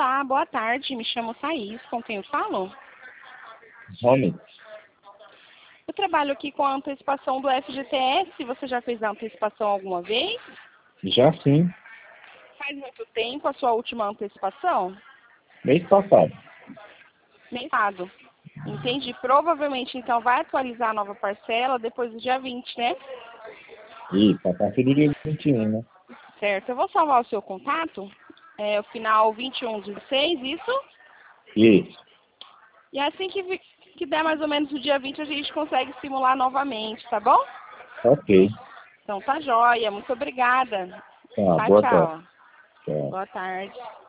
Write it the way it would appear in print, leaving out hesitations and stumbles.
Olá, boa tarde. Me chamo Thaís. Com quem eu falo? Home? Eu trabalho aqui com a antecipação do FGTS. Você já fez a antecipação alguma vez? Já sim, Faz muito tempo a sua última antecipação? mês passado. Mês passado. Entendi. Provavelmente, então, vai atualizar a nova parcela depois do dia 20, né? Isso, a partir do dia 21, né? Certo. Eu vou salvar o seu contato. É o final 21/16, isso? Isso, E assim que der mais ou menos o dia 20, a gente consegue simular novamente, tá bom? ok. Então tá joia. Muito obrigada. Tá, Tchau, boa tarde. tchau. Tchau. Boa tarde.